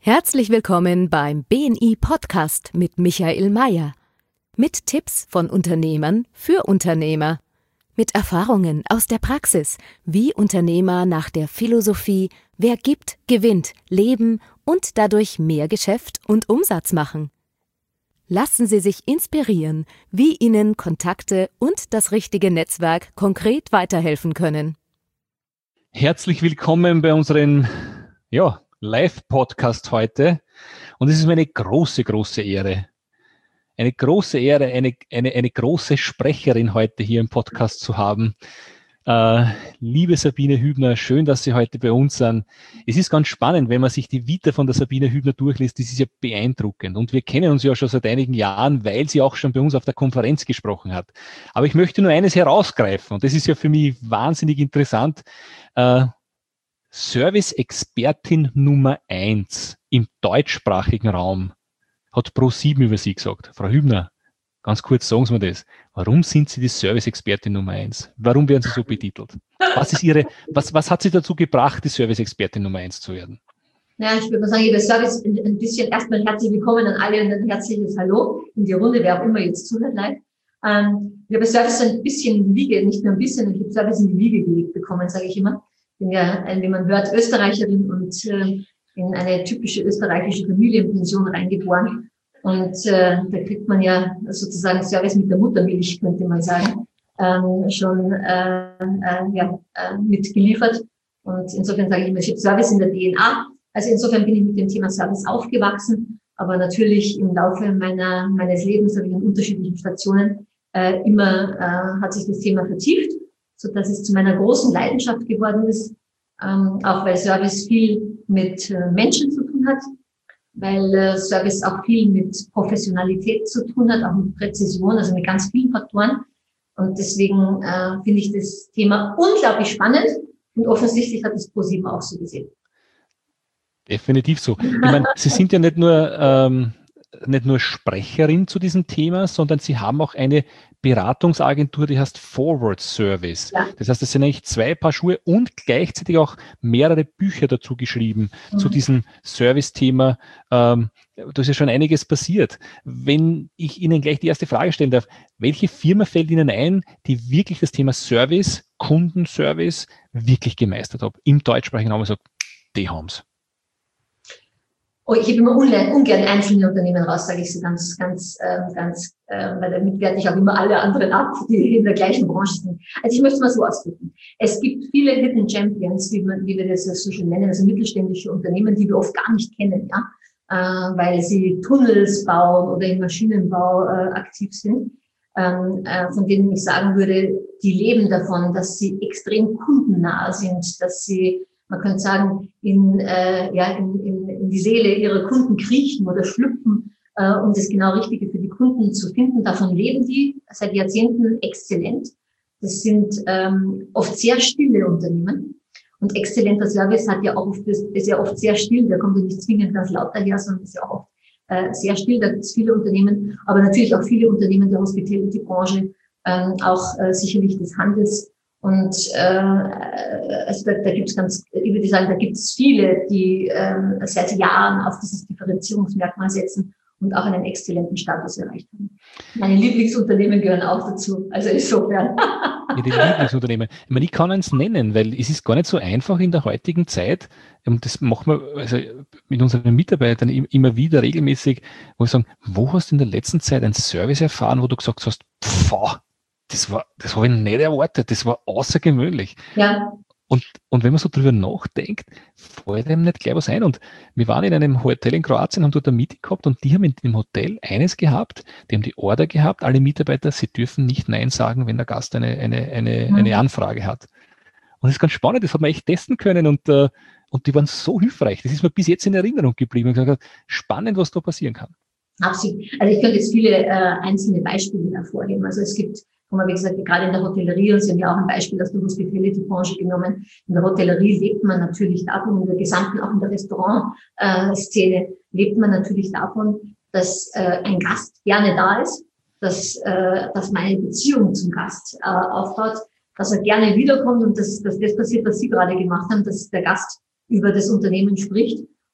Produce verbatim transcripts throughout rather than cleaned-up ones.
Herzlich willkommen beim B N I-Podcast mit Michael Mayer. Mit Tipps von Unternehmern für Unternehmer. Mit Erfahrungen aus der Praxis, wie Unternehmer nach der Philosophie „Wer gibt, gewinnt“ leben und dadurch mehr Geschäft und Umsatz machen. Lassen Sie sich inspirieren, wie Ihnen Kontakte und das richtige Netzwerk konkret weiterhelfen können. Herzlich willkommen bei unserem ja, Live-Podcast heute. Und es ist mir eine große, große Ehre, eine große Ehre, eine, eine, eine große Sprecherin heute hier im Podcast zu haben. Äh, liebe Sabine Hübner, schön, dass Sie heute bei uns sind. Es ist ganz spannend, wenn man sich die Vita von der Sabine Hübner durchliest, das ist ja beeindruckend. Und wir kennen uns ja schon seit einigen Jahren, weil sie auch schon bei uns auf der Konferenz gesprochen hat. Aber ich möchte nur eines herausgreifen, und das ist ja für mich wahnsinnig interessant. Äh, Service-Expertin Nummer eins im deutschsprachigen Raum hat ProSieben über Sie gesagt. Frau Hübner, ganz kurz sagen Sie mir das. Warum sind Sie die Service-Expertin Nummer eins? Warum werden Sie so betitelt? Was ist Ihre, was, was hat Sie dazu gebracht, die Service-Expertin Nummer eins zu werden? Ja, ich würde mal sagen, über Service ein bisschen erstmal herzlich willkommen an alle und ein herzliches Hallo in die Runde, wer auch immer jetzt zuhört live. Ähm, ich habe Service ein bisschen in die Wiege, nicht nur ein bisschen, ich habe Service in die Wiege gelegt bekommen, sage ich immer. Ich bin ja, wie man hört, Österreicherin und äh, in eine typische österreichische Familienpension reingeboren. Und äh, da kriegt man ja sozusagen Service mit der Muttermilch, könnte man sagen, ähm, schon äh, äh, ja, äh, mitgeliefert. Und insofern sage ich immer, ich habe Service in der D N A. Also insofern bin ich mit dem Thema Service aufgewachsen. Aber natürlich im Laufe meiner meines Lebens, habe ich in unterschiedlichen Stationen, äh, immer äh, hat sich das Thema vertieft, so dass es zu meiner großen Leidenschaft geworden ist, ähm, auch weil Service viel mit äh, Menschen zu tun hat, weil äh, Service auch viel mit Professionalität zu tun hat, auch mit Präzision, also mit ganz vielen Faktoren. Und deswegen äh, finde ich das Thema unglaublich spannend und offensichtlich hat das ProSieben auch so gesehen. Definitiv so. Ich meine, Sie sind ja nicht nur ähm, nicht nur Sprecherin zu diesem Thema, sondern Sie haben auch eine Beratungsagentur, die heißt Forward Service. Ja. Das heißt, es sind eigentlich zwei Paar Schuhe und gleichzeitig auch mehrere Bücher dazu geschrieben, mhm. zu diesem Service-Thema. Ähm, da ist ja schon einiges passiert. Wenn ich Ihnen gleich die erste Frage stellen darf, welche Firma fällt Ihnen ein, die wirklich das Thema Service, Kundenservice wirklich gemeistert hat? Im deutschsprachigen Raum sagt, die haben's. Oh, ich habe immer ungern einzelne Unternehmen raus, sage ich so ganz, ganz, äh, ganz, äh, weil damit werte ich auch immer alle anderen ab, die in der gleichen Branche sind. Also ich möchte es mal so ausdrücken. Es gibt viele Hidden Champions, wie, man, wie wir das so schön nennen, also mittelständische Unternehmen, die wir oft gar nicht kennen, ja, äh, weil sie Tunnels bauen oder im Maschinenbau äh, aktiv sind, ähm, äh, von denen ich sagen würde, die leben davon, dass sie extrem kundennah sind, dass sie, man könnte sagen, in, äh, ja, in, in, in die Seele ihrer Kunden kriechen oder schlüpfen, äh, um das genau Richtige für die Kunden zu finden. Davon leben die seit Jahrzehnten exzellent. Das sind ähm, oft sehr stille Unternehmen. Und exzellenter Service hat ja auch oft, ist, ist ja oft sehr still. Da kommt ja nicht zwingend ganz laut daher, sondern ist ja auch oft äh, sehr still. Da gibt es viele Unternehmen, aber natürlich auch viele Unternehmen der Hospitality-Branche, ähm, auch äh, sicherlich des Handels. Und äh, also da, da gibt es ganz, ich würde sagen, da gibt es viele, die ähm, seit Jahren auf dieses Differenzierungsmerkmal setzen und auch einen exzellenten Status erreicht haben. Meine Lieblingsunternehmen gehören auch dazu, also insofern. Ja, die Lieblingsunternehmen. Ich meine, ich kann eins nennen, weil es ist gar nicht so einfach in der heutigen Zeit, und das machen wir also mit unseren Mitarbeitern immer wieder regelmäßig, wo wir sagen, wo hast du in der letzten Zeit einen Service erfahren, wo du gesagt hast, pfff, Das war, das habe ich nicht erwartet. Das war außergewöhnlich. Ja. Und, und wenn man so drüber nachdenkt, fällt einem nicht gleich was ein. Und wir waren in einem Hotel in Kroatien, haben dort ein Meeting gehabt und die haben in dem Hotel eines gehabt, die haben die Order gehabt, alle Mitarbeiter, sie dürfen nicht Nein sagen, wenn der Gast eine, eine, eine, mhm. eine Anfrage hat. Und das ist ganz spannend, das hat man echt testen können und, uh, und die waren so hilfreich. Das ist mir bis jetzt in Erinnerung geblieben. Und gesagt, spannend, was da passieren kann. Absolut. Also ich könnte jetzt viele äh, einzelne Beispiele hervorheben. Also es gibt, wie gesagt, gerade in der Hotellerie, und Sie haben ja auch ein Beispiel aus der Hospitality-Branche genommen, in der Hotellerie lebt man natürlich davon, in der gesamten, auch in der Restaurant-Szene, lebt man natürlich davon, dass äh, ein Gast gerne da ist, dass, äh, dass man eine Beziehung zum Gast äh, aufbaut, dass er gerne wiederkommt und dass, dass das passiert, was Sie gerade gemacht haben, dass der Gast über das Unternehmen spricht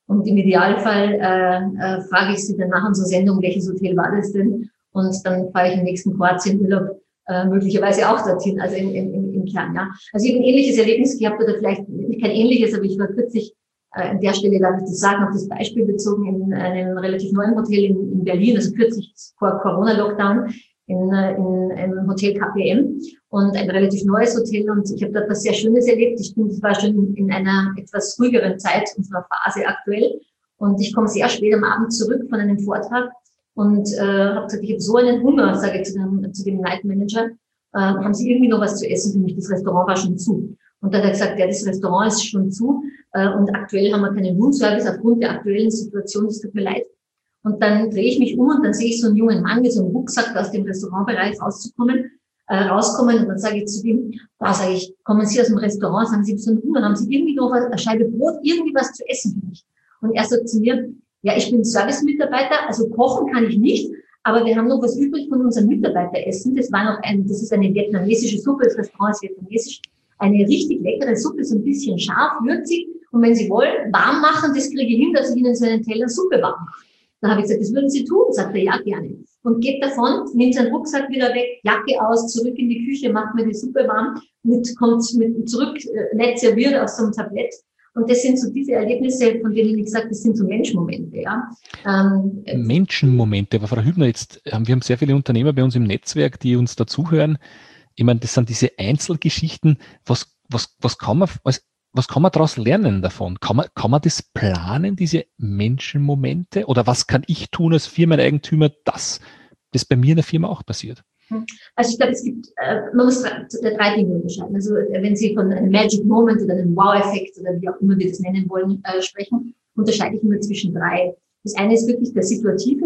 Und im Idealfall äh, äh, frage ich sie dann nach unserer Sendung, welches Hotel war das denn? Und dann fahre ich im nächsten Kroatien-Urlaub äh, möglicherweise auch dorthin, also im, im, im Kern. Ja. Also ich habe ein ähnliches Erlebnis gehabt, oder vielleicht nicht kein ähnliches, aber ich war kürzlich, äh, an der Stelle darf ich das sagen, auf das Beispiel bezogen, in einem relativ neuen Hotel in, in Berlin, also kürzlich vor Corona-Lockdown, in, in einem Hotel K P M, und ein relativ neues Hotel, und ich habe dort was sehr Schönes erlebt. Ich bin, ich war schon in einer etwas ruhigeren Zeit unserer Phase aktuell, und ich komme sehr spät am Abend zurück von einem Vortrag und äh, habe gesagt, ich habe so einen Hunger, sage ich zu dem, zu dem Night Manager, äh, haben Sie irgendwie noch was zu essen für mich? Das Restaurant war schon zu. Und dann hat er gesagt, ja, das Restaurant ist schon zu äh, und aktuell haben wir keinen Roomservice aufgrund der aktuellen Situation, es tut mir leid. Und dann drehe ich mich um und dann sehe ich so einen jungen Mann mit so einem Rucksack aus dem Restaurantbereich rauszukommen, äh, rauskommen, und dann sage ich zu ihm, boah, sage ich, kommen Sie aus dem Restaurant, sagen Sie, so einen Hunger, haben Sie irgendwie noch eine Scheibe Brot, irgendwie was zu essen für mich? Und er sagt zu mir, ja, ich bin Service-Mitarbeiter, also kochen kann ich nicht, aber wir haben noch was übrig von unserem Mitarbeiteressen. Das war noch ein, das ist eine vietnamesische Suppe, das Restaurant ist vietnamesisch, eine richtig leckere Suppe, so ein bisschen scharf, würzig, und wenn Sie wollen, warm machen, das kriege ich hin, dass ich Ihnen so einen Teller Suppe warm mache. Dann habe ich gesagt, das würden Sie tun, sagt er, ja, gerne. Und geht davon, nimmt seinen Rucksack wieder weg, Jacke aus, zurück in die Küche, macht mir die Suppe warm, mit, kommt mit zurück, äh, nett serviert auf so einem Tablett. Und das sind so diese Erlebnisse, von denen ich gesagt, das sind so Menschenmomente, ja. Ähm, Menschenmomente, aber Frau Hübner, jetzt haben wir haben sehr viele Unternehmer bei uns im Netzwerk, die uns dazuhören. Ich meine, das sind diese Einzelgeschichten. Was, was, was kann man, was, was kann man daraus lernen davon? Kann man, kann man das planen, diese Menschenmomente? Oder was kann ich tun als Firmeneigentümer, dass das bei mir in der Firma auch passiert? Also ich glaube, es gibt, äh, man muss drei, drei Dinge unterscheiden. Also wenn Sie von einem Magic Moment oder einem Wow-Effekt oder wie auch immer wir das nennen wollen, äh, sprechen, unterscheide ich immer zwischen drei. Das eine ist wirklich der situative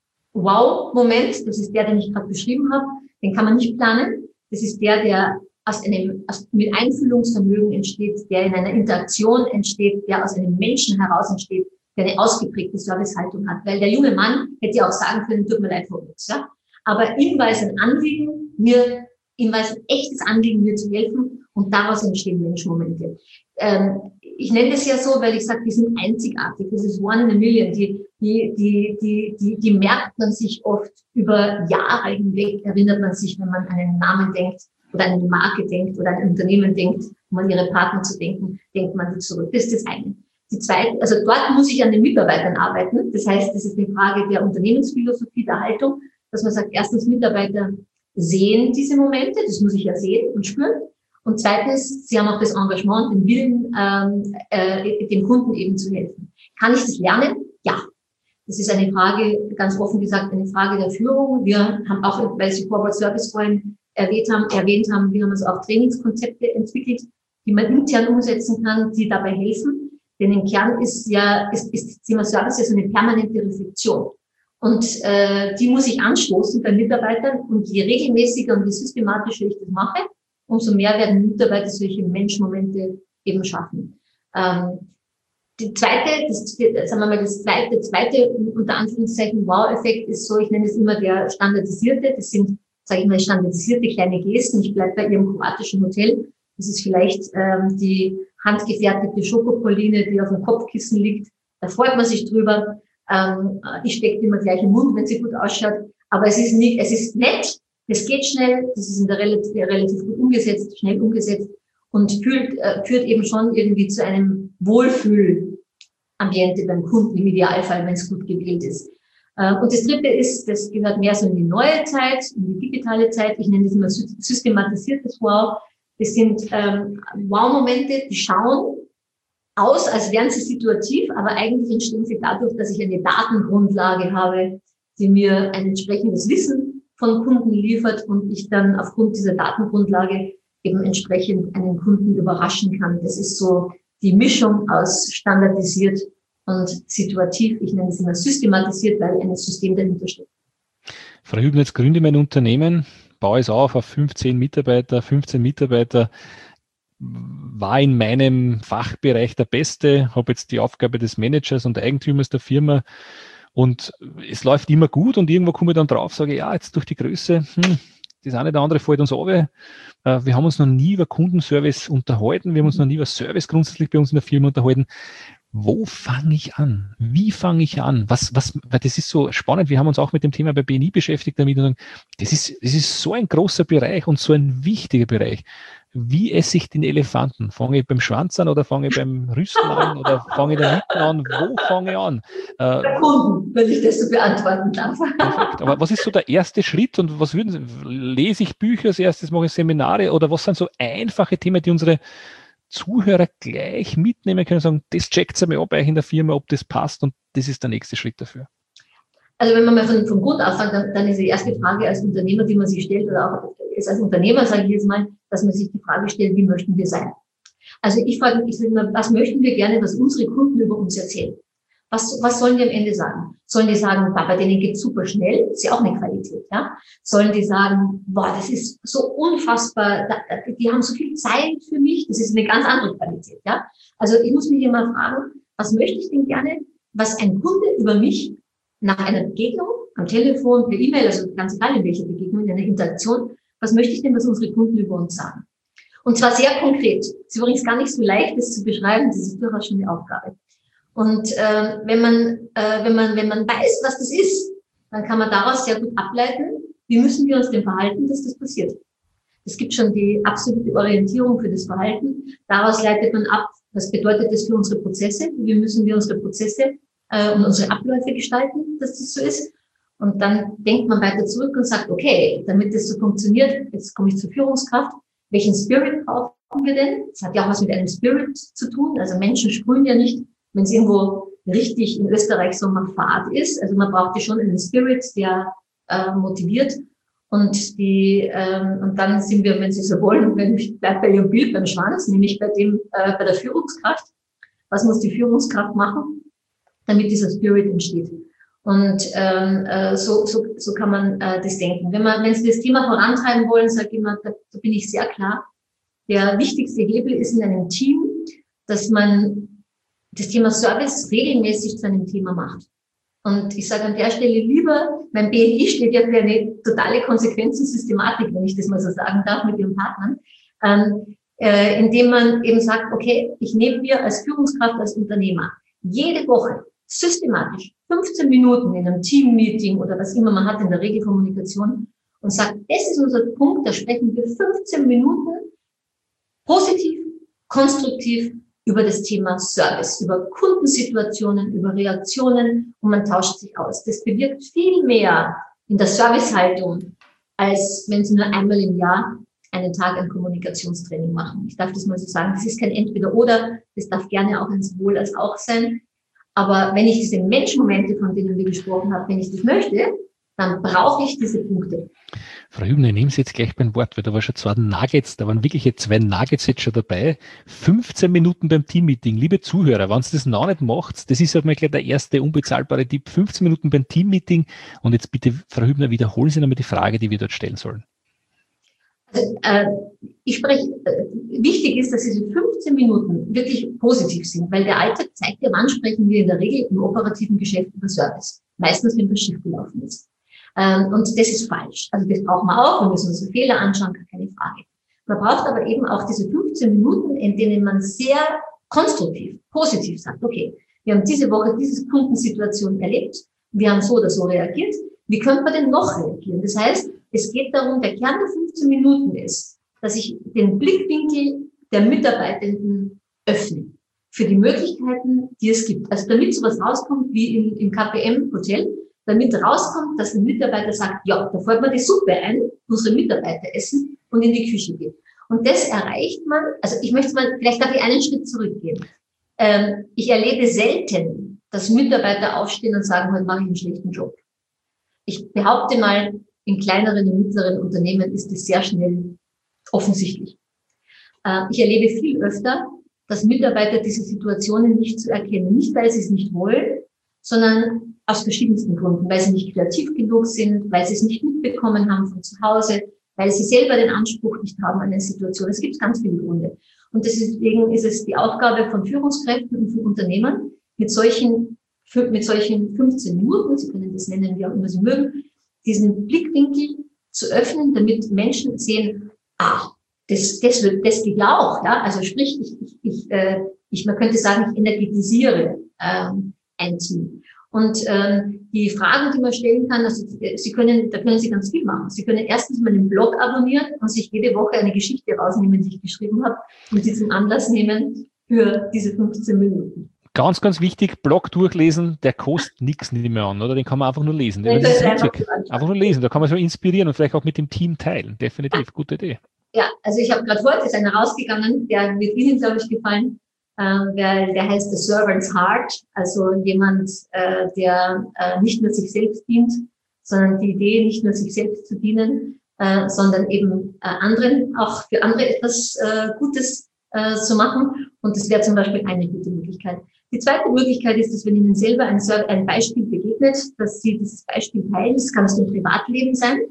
Wow-Moment. Das ist der, den ich gerade beschrieben habe. Den kann man nicht planen. Das ist der, der aus einem, aus, mit Einfühlungsvermögen entsteht, der in einer Interaktion entsteht, der aus einem Menschen heraus entsteht, der eine ausgeprägte Servicehaltung hat. Weil der junge Mann hätte ja auch sagen können, tut mir leid, Frau Fuchs, ja. Aber ihm war es ein Anliegen, mir, ihm war es ein echtes Anliegen, mir zu helfen, und daraus entstehen Menschenmomente. Ähm, ich nenne das ja so, weil ich sage, die sind einzigartig. Das ist one in a million. Die, die, die, die, die, die merkt man sich oft über Jahre hinweg, erinnert man sich, wenn man an einen Namen denkt oder an eine Marke denkt oder an ein Unternehmen denkt, um an ihre Partner zu denken, denkt man die zurück. Das ist das eine. Die zweite, also dort muss ich an den Mitarbeitern arbeiten. Das heißt, das ist eine Frage der Unternehmensphilosophie, der Haltung, dass man sagt, erstens, Mitarbeiter sehen diese Momente, das muss ich ja sehen und spüren. Und zweitens, sie haben auch das Engagement, den Willen, ähm, äh, dem Kunden eben zu helfen. Kann ich das lernen? Ja. Das ist eine Frage, ganz offen gesagt, eine Frage der Führung. Wir haben auch, weil Sie Corporate Service vorhin erwähnt haben, erwähnt haben, wir haben also auch Trainingskonzepte entwickelt, die man intern umsetzen kann, die dabei helfen. Denn im Kern ist ja, ist, ist das Thema Service ja so eine permanente Reflexion. Und äh, die muss ich anstoßen bei Mitarbeitern. Und je regelmäßiger und je systematischer ich das mache, umso mehr werden Mitarbeiter solche Menschenmomente eben schaffen. Ähm, die zweite, das, sagen wir mal, das zweite, zweite unter Anführungszeichen Wow-Effekt ist so, ich nenne es immer der standardisierte. Das sind, sage ich mal, standardisierte kleine Gesten. Ich bleibe bei Ihrem kroatischen Hotel. Das ist vielleicht ähm, die handgefertigte Schokopraline, die auf dem Kopfkissen liegt. Da freut man sich drüber. Ähm, ich stecke immer gleich im Mund, wenn sie gut ausschaut. Aber es ist nicht, es ist nett, es geht schnell, das ist in der relativ, relativ gut umgesetzt, schnell umgesetzt und führt, äh, führt eben schon irgendwie zu einem Wohlfühl-Ambiente beim Kunden im Idealfall, wenn es gut gewählt ist. Äh, und das dritte ist, das gehört mehr so in die neue Zeit, in die digitale Zeit. Ich nenne das immer systematisiertes Wow. Das sind ähm, Wow-Momente, die schauen aus, als wären sie situativ, aber eigentlich entstehen sie dadurch, dass ich eine Datengrundlage habe, die mir ein entsprechendes Wissen von Kunden liefert und ich dann aufgrund dieser Datengrundlage eben entsprechend einen Kunden überraschen kann. Das ist so die Mischung aus standardisiert und situativ. Ich nenne es immer systematisiert, weil ein System dahinter steht. Frau Hübner, jetzt gründe mein Unternehmen, baue es auf auf fünfzehn Mitarbeiter, fünfzehn Mitarbeiter, war in meinem Fachbereich der Beste, habe jetzt die Aufgabe des Managers und Eigentümers der Firma und es läuft immer gut und irgendwo komme ich dann drauf, sage ja, jetzt durch die Größe, hm, das eine oder andere fällt uns runter. Wir haben uns noch nie über Kundenservice unterhalten, wir haben uns noch nie über Service grundsätzlich bei uns in der Firma unterhalten. Wo fange ich an? Wie fange ich an? Was, was, weil das ist so spannend. Wir haben uns auch mit dem Thema bei B N I beschäftigt damit und sagen, das ist, das ist so ein großer Bereich und so ein wichtiger Bereich. Wie esse ich den Elefanten? Fange ich beim Schwanz an oder fange ich beim Rüsten an oder fange ich da mitten an? Wo fange ich an? Äh, bei Kunden, wenn ich das so beantworten darf. Perfekt. Aber was ist so der erste Schritt und was würden Sie, lese ich Bücher als erstes, mache ich Seminare oder was sind so einfache Themen, die unsere Zuhörer gleich mitnehmen können und sagen, das checkt ihr mir ab, euch in der Firma, ob das passt und das ist der nächste Schritt dafür? Also wenn man mal von, von Grund auf fängt, dann, dann ist die erste Frage als Unternehmer, die man sich stellt, oder auch ist als Unternehmer, sage ich jetzt mal, dass man sich die Frage stellt, wie möchten wir sein? Also ich frage mich immer, was möchten wir gerne, was unsere Kunden über uns erzählen? Was, was sollen die am Ende sagen? Sollen die sagen, bei denen geht's super schnell? Ist ja auch eine Qualität, ja? Sollen die sagen, boah, das ist so unfassbar, die haben so viel Zeit für mich, das ist eine ganz andere Qualität, ja? Also ich muss mich immer fragen, was möchte ich denn gerne, was ein Kunde über mich nach einer Begegnung, am Telefon, per E-Mail, also ganz egal in welcher Begegnung, in einer Interaktion, was möchte ich denn, was unsere Kunden über uns sagen? Und zwar sehr konkret. Es ist übrigens gar nicht so leicht, das zu beschreiben, das ist durchaus schon eine Aufgabe. Und äh, wenn man, äh, wenn man, wenn man weiß, was das ist, dann kann man daraus sehr gut ableiten, wie müssen wir uns denn verhalten, dass das passiert. Es gibt schon die absolute Orientierung für das Verhalten. Daraus leitet man ab, was bedeutet das für unsere Prozesse, wie müssen wir unsere Prozesse äh, und unsere Abläufe gestalten, dass das so ist. Und dann denkt man weiter zurück und sagt, okay, damit das so funktioniert, jetzt komme ich zur Führungskraft, welchen Spirit brauchen wir denn? Das hat ja auch was mit einem Spirit zu tun. Also Menschen sprühen ja nicht, wenn es irgendwo richtig in Österreich so mal Fahrt ist. Also man braucht ja schon einen Spirit, der äh, motiviert. Und die ähm, und dann sind wir, wenn Sie so wollen, wenn ich bleibe bei Ihrem Bild beim Schwanz, nämlich bei dem äh, bei der Führungskraft. Was muss die Führungskraft machen, damit dieser Spirit entsteht? Und ähm, äh, so, so, so kann man äh, das denken. Wenn man, wenn Sie das Thema vorantreiben wollen, sage ich immer, da, da bin ich sehr klar. Der wichtigste Hebel ist in einem Team, dass man das Thema Service regelmäßig zu einem Thema macht. Und ich sage an der Stelle lieber, mein B N I steht ja für eine totale Konsequenz und Systematik, wenn ich das mal so sagen darf, mit Ihren Partnern, ähm, äh, indem man eben sagt, okay, ich nehme mir als Führungskraft, als Unternehmer jede Woche systematisch fünfzehn Minuten in einem Team-Meeting oder was immer man hat in der Regelkommunikation und sagt, das ist unser Punkt, da sprechen wir fünfzehn Minuten positiv, konstruktiv über das Thema Service, über Kundensituationen, über Reaktionen und man tauscht sich aus. Das bewirkt viel mehr in der Servicehaltung, als wenn Sie nur einmal im Jahr einen Tag ein Kommunikationstraining machen. Ich darf das mal so sagen, das ist kein Entweder-Oder, das darf gerne auch ein Sowohl als auch sein. Aber wenn ich diese Menschenmomente, von denen wir gesprochen haben, wenn ich das möchte, dann brauche ich diese Punkte. Frau Hübner, ich nehme Sie jetzt gleich beim Wort, weil da war schon zwei Nuggets, da waren wirklich jetzt zwei Nuggets jetzt schon dabei. fünfzehn Minuten beim Teammeeting. Liebe Zuhörer, wenn Sie das noch nicht macht, das ist halt mal gleich der erste unbezahlbare Tipp. fünfzehn Minuten beim Teammeeting. Und jetzt bitte, Frau Hübner, wiederholen Sie nochmal die Frage, die wir dort stellen sollen. Also, äh, ich spreche, äh, wichtig ist, dass diese fünfzehn Minuten wirklich positiv sind, weil der Alltag zeigt ja, wann sprechen wir in der Regel im operativen Geschäft über Service. Meistens, wenn das Schiff gelaufen ist. Ähm, und das ist falsch. Also das brauchen wir auch, wir müssen uns die Fehler anschauen, keine Frage. Man braucht aber eben auch diese fünfzehn Minuten, in denen man sehr konstruktiv, positiv sagt, okay, wir haben diese Woche diese Kundensituation erlebt, wir haben so oder so reagiert, wie könnte man denn noch reagieren? Das heißt, es geht darum, der Kern der fünfzehn Minuten ist, dass ich den Blickwinkel der Mitarbeitenden öffne für die Möglichkeiten, die es gibt. Also damit sowas rauskommt wie im, im K P M-Hotel, damit rauskommt, dass ein Mitarbeiter sagt, ja, da fällt mir die Suppe ein, unsere Mitarbeiter essen und in die Küche geht. Und das erreicht man, also ich möchte mal, vielleicht darf ich einen Schritt zurückgehen. Ähm, ich erlebe selten, dass Mitarbeiter aufstehen und sagen, heute mache ich einen schlechten Job. Ich behaupte mal, in kleineren und mittleren Unternehmen ist es sehr schnell offensichtlich. Äh, ich erlebe viel öfter, dass Mitarbeiter diese Situationen nicht zu erkennen, nicht weil sie es nicht wollen, sondern aus verschiedensten Gründen, weil sie nicht kreativ genug sind, weil sie es nicht mitbekommen haben von zu Hause, weil sie selber den Anspruch nicht haben an eine Situation. Es gibt ganz viele Gründe. Und deswegen ist es die Aufgabe von Führungskräften und von Unternehmern, mit solchen, mit solchen fünfzehn Minuten, Sie können das nennen, wie auch immer Sie mögen, diesen Blickwinkel zu öffnen, damit Menschen sehen, ah, das, das, wird, das geht ja auch. Ja? Also sprich, ich, ich, ich, äh, Ich, man könnte sagen, ich energetisiere ähm, ein Team. Und ähm, die Fragen, die man stellen kann, also Sie können, da können Sie ganz viel machen. Sie können erstens meinen Blog abonnieren und sich jede Woche eine Geschichte rausnehmen, die ich geschrieben habe, und sie zum Anlass nehmen für diese fünfzehn Minuten. Ganz, ganz wichtig, Blog durchlesen, der kostet nichts nicht mehr an, oder? Den kann man einfach nur lesen. Ja, das ist einfach, einfach nur lesen, da kann man so inspirieren und vielleicht auch mit dem Team teilen. Definitiv, gute Idee. Ja, also ich habe gerade heute ist einer rausgegangen, der wird Ihnen, glaube ich, gefallen. Äh, der, der heißt The Servant's Heart, also jemand, äh, der äh, nicht nur sich selbst dient, sondern die Idee, nicht nur sich selbst zu dienen, äh, sondern eben äh, anderen, auch für andere etwas äh, Gutes äh, zu machen. Und das wäre zum Beispiel eine gute Möglichkeit. Die zweite Möglichkeit ist, dass wenn Ihnen selber ein, ein Beispiel begegnet, dass Sie dieses Beispiel teilen, das kann es im Privatleben sein,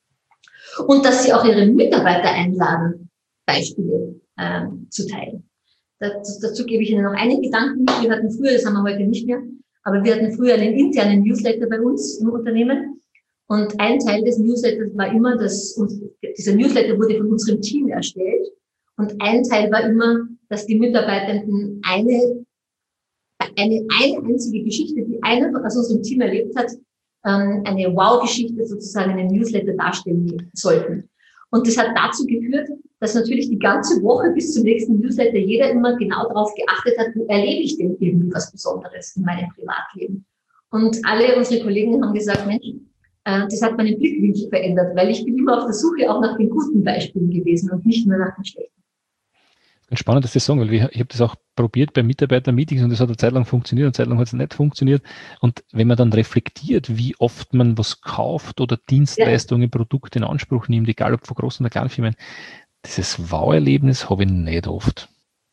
und dass Sie auch Ihre Mitarbeiter einladen, Beispiele äh, zu teilen. Das, dazu gebe ich Ihnen noch einen Gedanken mit. Wir hatten früher, das haben wir heute nicht mehr, aber wir hatten früher einen internen Newsletter bei uns im Unternehmen. Und ein Teil des Newsletters war immer, dass uns, dieser Newsletter wurde von unserem Team erstellt. Und ein Teil war immer, dass die Mitarbeitenden eine, eine, eine einzige Geschichte, die einer aus unserem Team erlebt hat, eine Wow-Geschichte sozusagen in einem Newsletter darstellen sollten. Und das hat dazu geführt, dass natürlich die ganze Woche bis zum nächsten Newsletter jeder immer genau darauf geachtet hat, wo erlebe ich denn irgendwie was Besonderes in meinem Privatleben. Und alle unsere Kollegen haben gesagt, Mensch, das hat meinen Blickwinkel verändert, weil ich bin immer auf der Suche auch nach den guten Beispielen gewesen und nicht nur nach den schlechten. Ganz spannend, dass Sie sagen, weil ich habe das auch probiert bei Mitarbeiter-Meetings und das hat eine Zeit lang funktioniert, eine Zeit lang hat es nicht funktioniert. Und wenn man dann reflektiert, wie oft man was kauft oder Dienstleistungen, ja. Produkte in Anspruch nimmt, egal ob von großen oder kleinen Firmen, dieses Wow-Erlebnis habe ich nicht oft.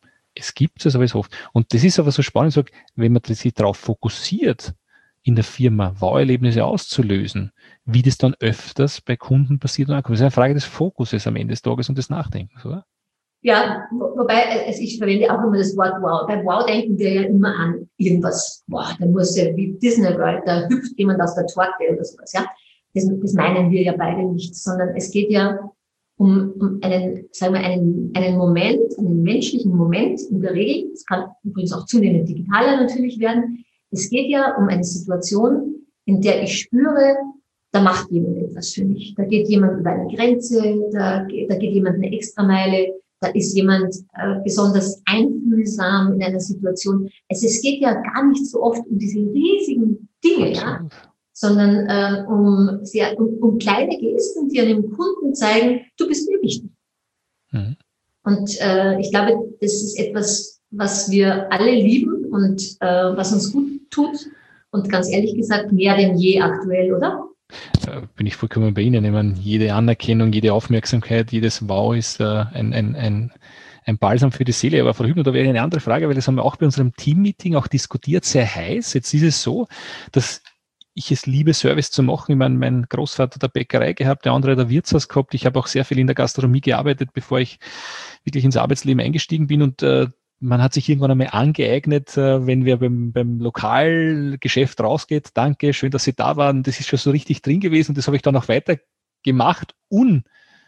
Es gibt es, aber es oft. Und das ist aber so spannend, sag, wenn man sich darauf fokussiert, in der Firma Wow-Erlebnisse auszulösen, wie das dann öfters bei Kunden passiert und ankommt. Das ist eine Frage des Fokuses am Ende des Tages und des Nachdenkens, oder? Ja, wobei, also ich verwende auch immer das Wort Wow. Beim Wow denken wir ja immer an irgendwas. Wow, da muss ja wie Disney World, da hüpft jemand aus der Torte oder sowas, ja. Das, das meinen wir ja beide nicht, sondern es geht ja um, um einen, sagen wir, einen, einen Moment, einen menschlichen Moment in der Regel. Es kann übrigens auch zunehmend digitaler natürlich werden. Es geht ja um eine Situation, in der ich spüre, da macht jemand etwas für mich. Da geht jemand über eine Grenze, da, da geht jemand eine Extrameile. Da ist jemand äh, besonders einfühlsam in einer Situation. Also es geht ja gar nicht so oft um diese riesigen Dinge, ja, sondern äh, um, sehr, um, um kleine Gesten, die einem Kunden zeigen, du bist mir wichtig. Mhm. Und äh, ich glaube, das ist etwas, was wir alle lieben und äh, was uns gut tut. Und ganz ehrlich gesagt, mehr denn je aktuell, oder? Bin ich vollkommen bei Ihnen. Ich meine, jede Anerkennung, jede Aufmerksamkeit, jedes Wow ist äh, ein, ein, ein, ein Balsam für die Seele. Aber Frau Hübner, da wäre eine andere Frage, weil das haben wir auch bei unserem Team-Meeting auch diskutiert, sehr heiß. Jetzt ist es so, dass ich es liebe, Service zu machen. Ich meine, mein Großvater hat eine Bäckerei gehabt, der andere hat ein Wirtshaus gehabt. Ich habe auch sehr viel in der Gastronomie gearbeitet, bevor ich wirklich ins Arbeitsleben eingestiegen bin. Und äh, man hat sich irgendwann einmal angeeignet, wenn wir beim, beim Lokalgeschäft rausgeht, danke, schön, dass Sie da waren, das ist schon so richtig drin gewesen und das habe ich dann auch weiter gemacht, un,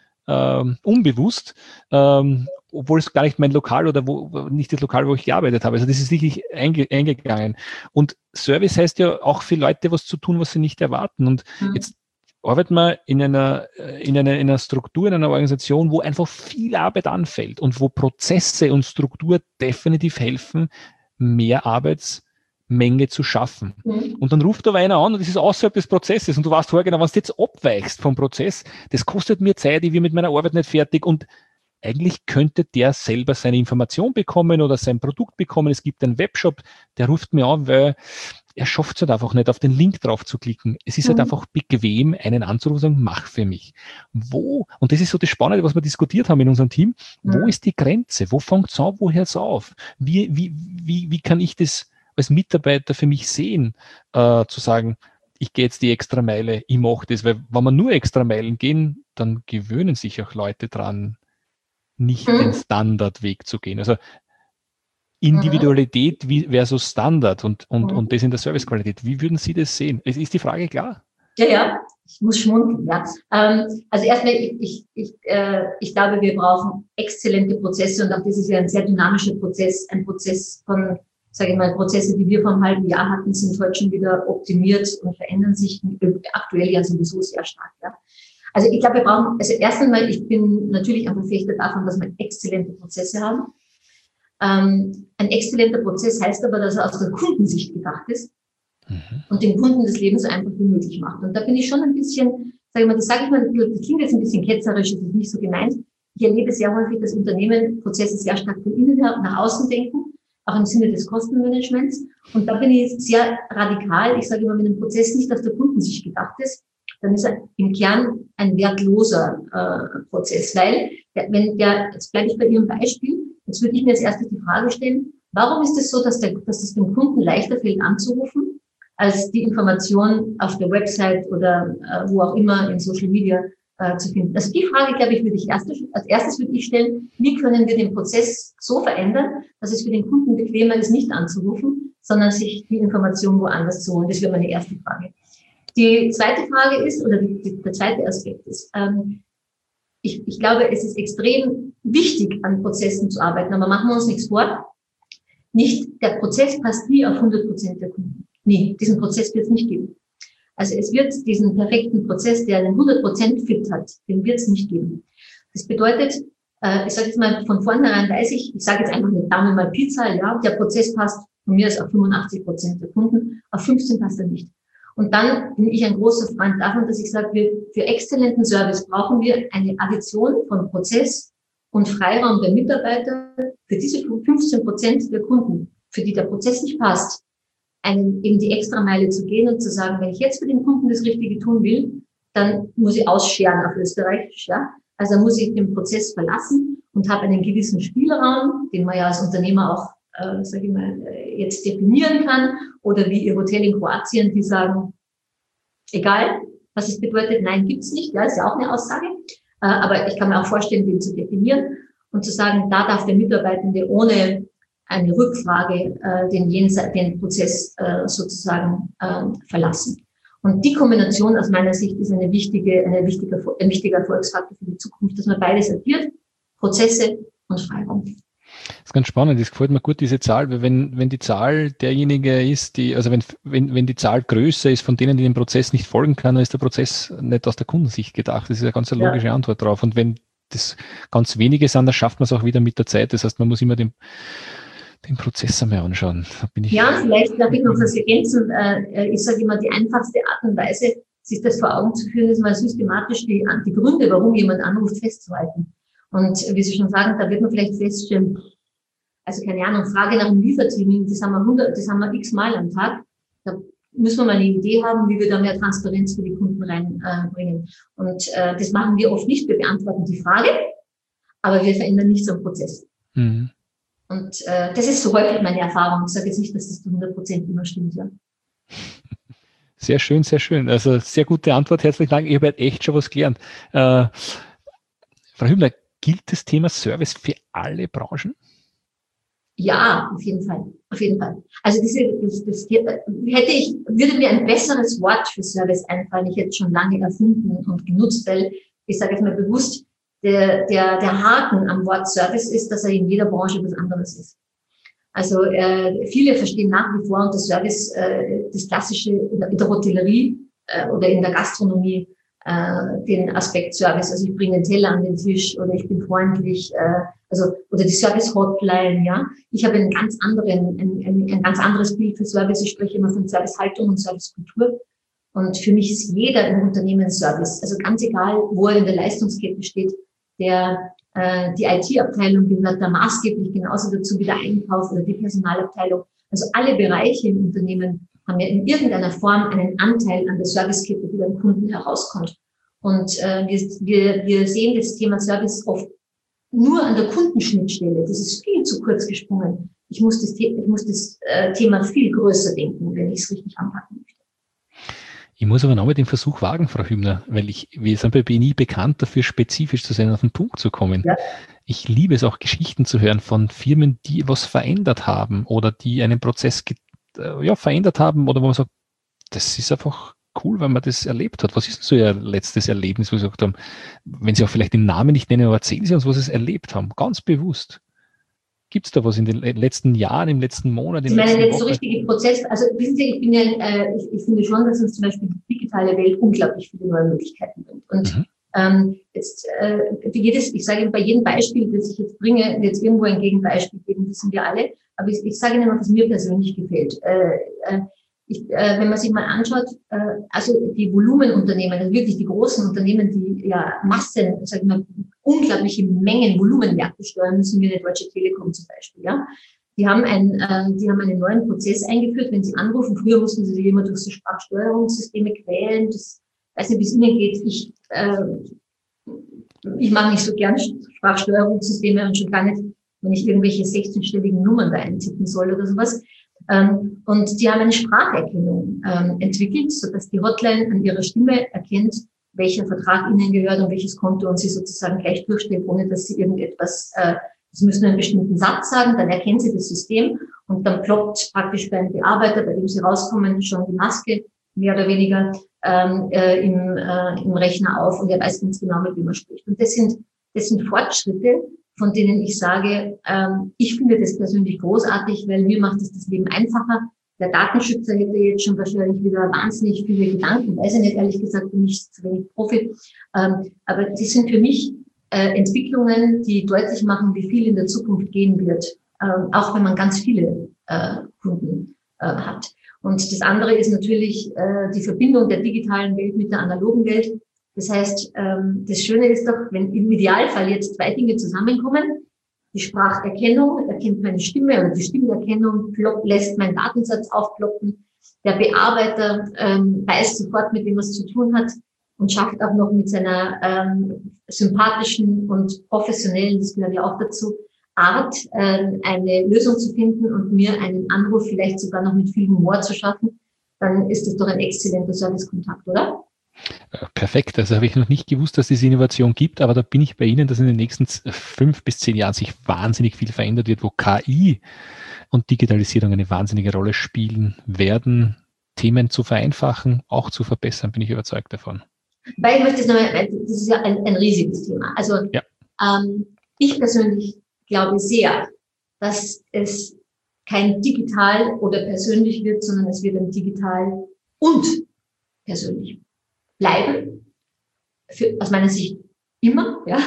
ähm, unbewusst, ähm, obwohl es gar nicht mein Lokal oder wo, nicht das Lokal, wo ich gearbeitet habe. Also das ist wirklich einge, eingegangen. Und Service heißt ja auch für Leute was zu tun, was sie nicht erwarten. Und mhm. jetzt arbeiten wir in einer, in, einer, in einer Struktur, in einer Organisation, wo einfach viel Arbeit anfällt und wo Prozesse und Struktur definitiv helfen, mehr Arbeitsmenge zu schaffen. Mhm. Und dann ruft aber einer an und das ist außerhalb des Prozesses und du weißt vorher genau, wenn du jetzt abweichst vom Prozess, das kostet mir Zeit, ich bin mit meiner Arbeit nicht fertig und eigentlich könnte der selber seine Information bekommen oder sein Produkt bekommen. Es gibt einen Webshop, der ruft mir an, weil er schafft es halt einfach nicht, auf den Link drauf zu klicken. Es ist mhm. halt einfach bequem, einen anzurufen und sagen, mach für mich. Wo, und das ist so das Spannende, was wir diskutiert haben in unserem Team, mhm. wo ist die Grenze? Wo fängt es an? Wo hört es auf? Wie, wie, wie, wie kann ich das als Mitarbeiter für mich sehen, äh, zu sagen, ich gehe jetzt die extra Meile, ich mache das, weil wenn wir nur extra Meilen gehen, dann gewöhnen sich auch Leute dran, nicht mhm. den Standardweg zu gehen. Also Individualität versus Standard und, und, mhm. und das in der Servicequalität. Wie würden Sie das sehen? Ist die Frage klar? Ja, ja, ich muss schmunzeln, ja. Ähm, also erstmal, ich, ich, ich, äh, ich glaube, wir brauchen exzellente Prozesse und auch das ist ja ein sehr dynamischer Prozess, ein Prozess von, sage ich mal, Prozesse, die wir vor einem halben Jahr hatten, sind heute schon wieder optimiert und verändern sich aktuell ja sowieso sehr stark, ja. Also ich glaube, wir brauchen, also erst einmal, ich bin natürlich ein Verfechter davon, dass wir exzellente Prozesse haben. Ähm, ein exzellenter Prozess heißt aber, dass er aus der Kundensicht gedacht ist. Mhm. Und den Kunden das Leben so einfach wie möglich macht. Und da bin ich schon ein bisschen, sage ich mal, das sage ich mal, das klingt jetzt ein bisschen ketzerisch, das ist nicht so gemeint. Ich erlebe sehr häufig, dass Unternehmen Prozesse sehr stark von innen her nach außen denken, auch im Sinne des Kostenmanagements. Und da bin ich sehr radikal. Ich sage immer, wenn ein Prozess nicht aus der Kundensicht gedacht ist, dann ist er im Kern ein wertloser äh, Prozess. Weil, wenn der, jetzt bleibe ich bei Ihrem Beispiel, jetzt würde ich mir als erstes die Frage stellen, warum ist es so, dass, der, dass es dem Kunden leichter fällt anzurufen, als die Information auf der Website oder äh, wo auch immer in Social Media äh, zu finden. Also die Frage, glaube ich, würde ich erst, als erstes würde ich stellen, wie können wir den Prozess so verändern, dass es für den Kunden bequemer ist, nicht anzurufen, sondern sich die Information woanders zu holen. Das wäre meine erste Frage. Die zweite Frage ist, oder die, die, der zweite Aspekt ist, ähm, ich, ich glaube, es ist extrem wichtig, an Prozessen zu arbeiten, aber machen wir uns nichts vor. Nicht, der Prozess passt nie auf hundert Prozent der Kunden. Nee, diesen Prozess wird es nicht geben. Also es wird diesen perfekten Prozess, der einen hundert Prozent Fit hat, den wird es nicht geben. Das bedeutet, äh, ich sage jetzt mal, von vornherein weiß ich, ich sage jetzt einfach mit Dame mal Pizza, ja, der Prozess passt von mir aus auf fünfundachtzig Prozent der Kunden, auf fünfzehn passt er nicht. Und dann bin ich ein großer Freund davon, dass ich sage, wir, für exzellenten Service brauchen wir eine Addition von Prozess und Freiraum der Mitarbeiter für diese fünfzehn Prozent der Kunden, für die der Prozess nicht passt, einen, eben die Extrameile zu gehen und zu sagen, wenn ich jetzt für den Kunden das Richtige tun will, dann muss ich ausscheren auf Österreichisch, ja. Also muss ich den Prozess verlassen und habe einen gewissen Spielraum, den man ja als Unternehmer auch, äh, sage ich mal, jetzt definieren kann. Oder wie Ihr Hotel in Kroatien, die sagen, egal, was es bedeutet, nein, gibt's nicht, ja, ist ja auch eine Aussage. Äh, aber ich kann mir auch vorstellen, den zu definieren und zu sagen, da darf der Mitarbeitende ohne eine Rückfrage äh, den, Jense- den Prozess äh, sozusagen äh, verlassen. Und die Kombination aus meiner Sicht ist eine wichtige, eine wichtige, ein wichtiger Erfolgsfaktor für die Zukunft, dass man beides addiert, Prozesse und Freiraum. Das ist ganz spannend, das gefällt mir gut, diese Zahl, weil wenn, wenn die Zahl derjenige ist, die, also wenn, wenn, wenn die Zahl größer ist von denen, die dem Prozess nicht folgen kann, dann ist der Prozess nicht aus der Kundensicht gedacht. Das ist eine ganz logische ja. Antwort drauf. Und wenn das ganz wenige sind, dann schafft man es auch wieder mit der Zeit. Das heißt, man muss immer den den Prozess einmal anschauen. Da bin ich ja, vielleicht darf ich noch was ergänzen. Ich sage immer, die einfachste Art und Weise, sich das vor Augen zu führen, ist mal systematisch die, die Gründe, warum jemand anruft, festzuhalten. Und wie Sie schon sagen, da wird man vielleicht feststellen, also keine Ahnung, Frage nach einem Liefertermin, das haben wir hundert, das haben wir x-mal am Tag. Da müssen wir mal eine Idee haben, wie wir da mehr Transparenz für die Kunden reinbringen. Äh, Und äh, das machen wir oft nicht. Wir beantworten die Frage, aber wir verändern nichts am Prozess. Mhm. Und äh, das ist so häufig meine Erfahrung. Ich sage jetzt nicht, dass das zu hundert Prozent immer stimmt, ja. Sehr schön, sehr schön. Also sehr gute Antwort. Herzlichen Dank. Ich habe halt echt schon was gelernt. Äh, Frau Hübner, gilt das Thema Service für alle Branchen? Ja, auf jeden Fall. Auf jeden Fall. Also diese, das, das hätte ich, würde mir ein besseres Wort für Service einfallen. Ich hätte es schon lange erfunden und genutzt, weil ich sage jetzt mal bewusst, Der, der, der Haken am Wort Service ist, dass er in jeder Branche was anderes ist. Also äh, viele verstehen nach wie vor unter Service äh, das klassische in der, in der Hotellerie äh, oder in der Gastronomie äh, den Aspekt Service. Also ich bringe den Teller an den Tisch oder ich bin freundlich, äh, also oder die Service Hotline. Ja, ich habe einen ganz anderen, ein, ein, ein ganz anderes Bild für Service. Ich spreche immer von Servicehaltung und Servicekultur. Und für mich ist jeder im Unternehmen Service. Also ganz egal, wo er in der Leistungskette steht. Der, äh, die I T-Abteilung gehört da maßgeblich genauso dazu wie der Einkauf oder die Personalabteilung. Also alle Bereiche im Unternehmen haben ja in irgendeiner Form einen Anteil an der Servicekette, die beim Kunden herauskommt. Und äh, wir, wir, wir sehen das Thema Service oft nur an der Kundenschnittstelle. Das ist viel zu kurz gesprungen. Ich muss das, ich muss das äh, Thema viel größer denken, wenn ich es richtig anpacken möchte. Ich muss aber nochmal den Versuch wagen, Frau Hübner, weil ich, wir sind bei B N I bekannt dafür, spezifisch zu sein, auf den Punkt zu kommen. Ja. Ich liebe es auch, Geschichten zu hören von Firmen, die was verändert haben oder die einen Prozess ja, verändert haben oder wo man sagt, das ist einfach cool, weil man das erlebt hat. Was ist denn so Ihr letztes Erlebnis, wo Sie gesagt haben, wenn Sie auch vielleicht den Namen nicht nennen, aber erzählen Sie uns, was Sie erlebt haben, ganz bewusst. Gibt es da was in den letzten Jahren, im letzten Monat? Sie meinen jetzt so richtige Prozess, also wissen Sie, ich bin ja, äh, ich, ich finde schon, dass uns zum Beispiel die digitale Welt unglaublich viele neue Möglichkeiten bringt. Und mhm. ähm, jetzt, äh, für jedes, ich sage bei jedem Beispiel, das ich jetzt bringe, jetzt irgendwo ein Gegenbeispiel geben, das sind wir alle, aber ich, ich sage Ihnen mal, was mir persönlich gefällt. Äh, äh, ich, äh, wenn man sich mal anschaut, äh, also die Volumenunternehmen, also wirklich die großen Unternehmen, die ja Massen, sag ich mal, unglaubliche Mengen Volumenmärkte steuern müssen, wie eine Deutsche Telekom zum Beispiel, ja. Die haben ein, äh, die haben einen neuen Prozess eingeführt, wenn sie anrufen. Früher mussten sie sich immer durch so Sprachsteuerungssysteme quälen. Das, weiß nicht, wie es Ihnen geht. Ich, äh, ich mache nicht so gern Sprachsteuerungssysteme und schon gar nicht, wenn ich irgendwelche sechzehnstelligen Nummern da eintippen soll oder sowas. Ähm, und die haben eine Spracherkennung ähm, entwickelt, sodass die Hotline an ihrer Stimme erkennt, welcher Vertrag ihnen gehört und welches Konto und sie sozusagen gleich durchstellt, ohne dass sie irgendetwas, äh, sie müssen einen bestimmten Satz sagen, dann erkennt sie das System und dann ploppt praktisch beim Bearbeiter, bei dem sie rauskommen, schon die Maske, mehr oder weniger, ähm, äh, im, äh, im Rechner auf und er weiß ganz genau, mit wem er spricht. Und das sind, das sind Fortschritte, von denen ich sage, ähm, ich finde das persönlich großartig, weil mir macht es das Leben einfacher. Der Datenschützer hätte jetzt schon wahrscheinlich wieder wahnsinnig viele Gedanken, weiß ich nicht, ehrlich gesagt, bin ich zu wenig Profi. Ähm, aber die sind für mich äh, Entwicklungen, die deutlich machen, wie viel in der Zukunft gehen wird, ähm, auch wenn man ganz viele äh, Kunden äh, hat. Und das andere ist natürlich äh, die Verbindung der digitalen Welt mit der analogen Welt. Das heißt, ähm, das Schöne ist doch, wenn im Idealfall jetzt zwei Dinge zusammenkommen, die Spracherkennung erkennt meine Stimme oder die Stimmerkennung plopp, lässt meinen Datensatz aufploppen. Der Bearbeiter ähm, weiß sofort, mit wem er es zu tun hat und schafft auch noch mit seiner ähm, sympathischen und professionellen, das gehört ja auch dazu, Art, ähm, eine Lösung zu finden und mir einen Anruf vielleicht sogar noch mit viel Humor zu schaffen. Dann ist das doch ein exzellenter Servicekontakt, oder? Perfekt, also habe ich noch nicht gewusst, dass es diese Innovation gibt, aber da bin ich bei Ihnen, dass in den nächsten fünf bis zehn Jahren sich wahnsinnig viel verändert wird, wo K I und Digitalisierung eine wahnsinnige Rolle spielen werden, Themen zu vereinfachen, auch zu verbessern, bin ich überzeugt davon. Weil ich möchte das nochmal, das ist ja ein, ein riesiges Thema. Also ja. ähm, ich persönlich glaube sehr, dass es kein digital oder persönlich wird, sondern es wird ein digital und persönlich bleiben, für, aus meiner Sicht immer, ja.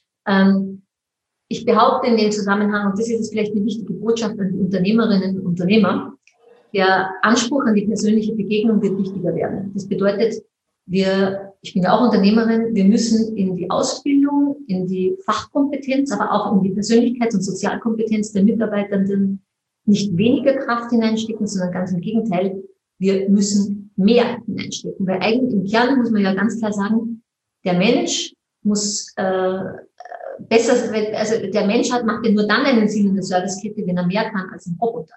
Ähm, ich behaupte in dem Zusammenhang, und das ist jetzt vielleicht eine wichtige Botschaft an die Unternehmerinnen und Unternehmer, der Anspruch an die persönliche Begegnung wird wichtiger werden. Das bedeutet, wir, ich bin ja auch Unternehmerin, wir müssen in die Ausbildung, in die Fachkompetenz, aber auch in die Persönlichkeits- und Sozialkompetenz der Mitarbeitenden nicht weniger Kraft hineinstecken, sondern ganz im Gegenteil, wir müssen mehr hineinstecken, weil eigentlich im Kern muss man ja ganz klar sagen, der Mensch muss äh, besser, also der Mensch hat, macht ja nur dann einen Sinn in der Servicekette, wenn er mehr kann als ein Roboter.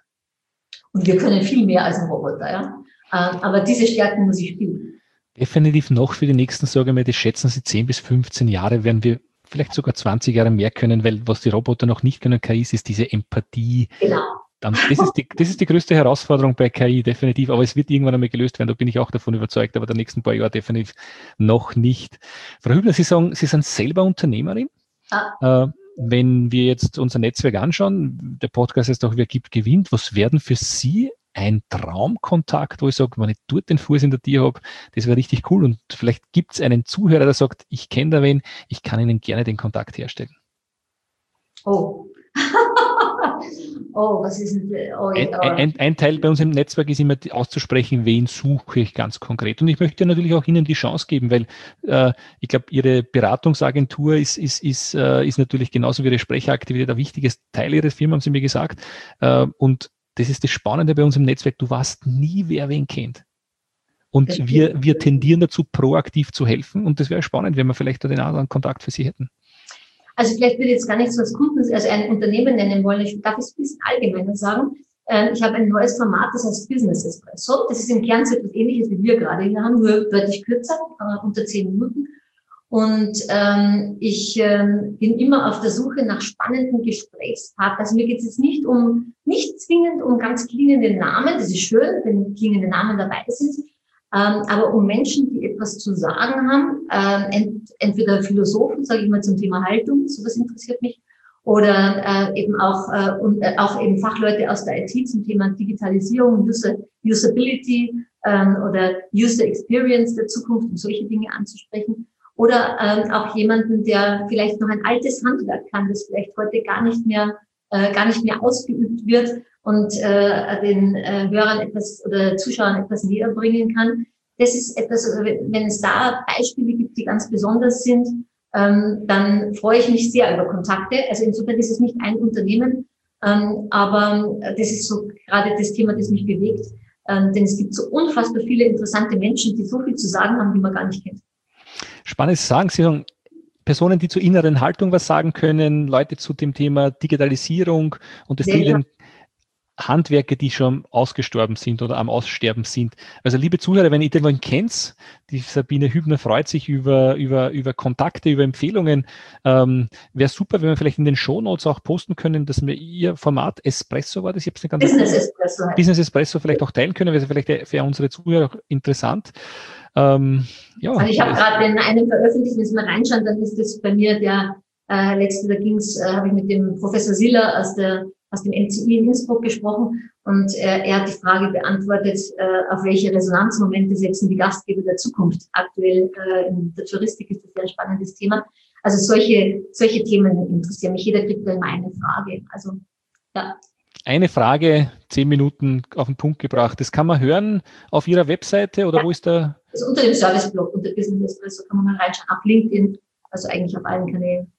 Und wir können viel mehr als ein Roboter, ja. Äh, aber diese Stärken muss ich spielen. Definitiv noch für die nächsten, sage ich mal, die schätzen Sie zehn bis fünfzehn Jahre, werden wir vielleicht sogar zwanzig Jahre mehr können, weil was die Roboter noch nicht können, K I ist, ist diese Empathie. Genau. Dann, das, ist die, das ist die größte Herausforderung bei K I, definitiv. Aber es wird irgendwann einmal gelöst werden, da bin ich auch davon überzeugt, aber der nächsten paar Jahre definitiv noch nicht. Frau Hübner, Sie sagen, Sie sind selber Unternehmerin. Ah. Äh, wenn wir jetzt unser Netzwerk anschauen, der Podcast ist auch, wer gibt, gewinnt. Was werden für Sie ein Traumkontakt, wo ich sage, wenn ich dort den Fuß in der Tür habe, das wäre richtig cool. Und vielleicht gibt es einen Zuhörer, der sagt, ich kenne da wen, ich kann Ihnen gerne den Kontakt herstellen. Oh. Oh, was ist denn, oh, ein, ein, ein Teil bei uns im Netzwerk ist immer auszusprechen, wen suche ich ganz konkret. Und ich möchte natürlich auch Ihnen die Chance geben, weil äh, ich glaube, Ihre Beratungsagentur ist, ist, ist, äh, ist natürlich genauso wie Ihre Sprecheraktivität ein wichtiges Teil Ihres Firmen, haben Sie mir gesagt. Äh, und das ist das Spannende bei uns im Netzwerk, du weißt nie, wer wen kennt. Und wir, wir tendieren dazu, proaktiv zu helfen. Und das wäre spannend, wenn wir vielleicht den anderen Kontakt für Sie hätten. Also vielleicht würde ich jetzt gar nicht so als Kunden, also ein Unternehmen nennen wollen. Ich darf es ein bisschen allgemeiner sagen. Ich habe ein neues Format, das heißt Business Espresso. Das ist im Kern so etwas Ähnliches, wie wir gerade hier haben, nur deutlich kürzer, unter zehn Minuten. Und ähm, ich ähm, bin immer auf der Suche nach spannenden Gesprächspartnern. Also mir geht es jetzt nicht um, nicht zwingend um ganz klingende Namen. Das ist schön, wenn klingende Namen dabei sind. Ähm, aber um Menschen, die etwas zu sagen haben, ähm, ent, entweder Philosophen, sage ich mal, zum Thema Haltung, sowas interessiert mich, oder äh, eben auch, äh, und, äh, auch eben Fachleute aus der I T zum Thema Digitalisierung, User, Usability ähm, oder User Experience der Zukunft, um solche Dinge anzusprechen. Oder ähm, auch jemanden, der vielleicht noch ein altes Handwerk kann, das vielleicht heute gar nicht mehr, äh, gar nicht mehr ausgeübt wird und äh, den äh, Hörern etwas oder Zuschauern etwas näher bringen kann. Das ist etwas, wenn es da Beispiele gibt, die ganz besonders sind, ähm, dann freue ich mich sehr über Kontakte. Also insofern ist es nicht ein Unternehmen, ähm, aber das ist so gerade das Thema, das mich bewegt. Ähm, denn es gibt so unfassbar viele interessante Menschen, die so viel zu sagen haben, die man gar nicht kennt. Spannend sagen, Sie sagen, Personen, die zur inneren Haltung was sagen können, Leute zu dem Thema Digitalisierung und es vielen Handwerke, die schon ausgestorben sind oder am Aussterben sind. Also liebe Zuhörer, wenn ihr jemanden kennt, die Sabine Hübner freut sich über, über, über Kontakte, über Empfehlungen. Ähm, Wäre super, wenn wir vielleicht in den Shownotes auch posten können, dass wir ihr Format Espresso war das, ich habe es nicht ganz Business Espresso. Business Espresso vielleicht auch teilen können, wäre vielleicht für unsere Zuhörer auch interessant. Ähm, ja, also ich habe gerade den einen veröffentlicht, wenn Sie mal reinschauen, dann ist das bei mir der äh, letzte, da ging's, äh, habe ich mit dem Professor Siller aus der aus dem M C I in Innsbruck gesprochen und äh, er hat die Frage beantwortet, äh, auf welche Resonanzmomente setzen die Gastgeber der Zukunft. Aktuell äh, in der Touristik ist das ja ein spannendes Thema. Also solche solche Themen interessieren mich. Jeder kriegt da immer eine Frage. Also ja. Eine Frage, zehn Minuten auf den Punkt gebracht. Das kann man hören auf Ihrer Webseite oder ja. Wo ist der? Also unter dem Serviceblog, unter Business Espresso kann man mal reinschauen, auf LinkedIn, also eigentlich auf allen Kanälen.